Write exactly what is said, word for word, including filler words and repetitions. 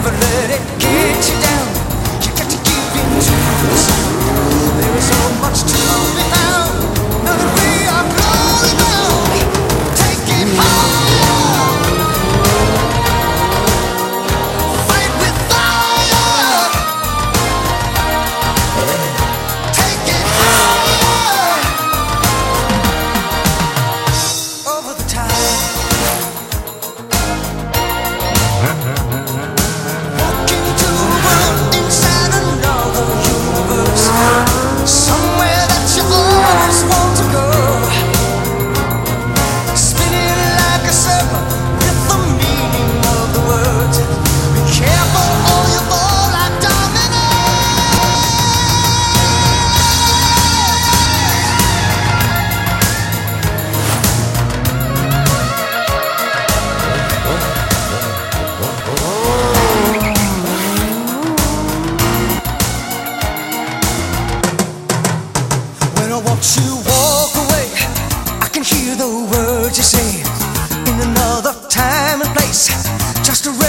never let it get you down. You got to give in to the sound. There is so much to be found. Now that we are flowing down, take it higher. Fight with fire. Take it higher. Over the tide. Walking to a world inside another universe, somewhere that you always want to go. Spinning like a circle with the meaning of the words. Be careful or you fall like dominoes. When I watch you walk away, I can hear the words you say in another time and place. Just a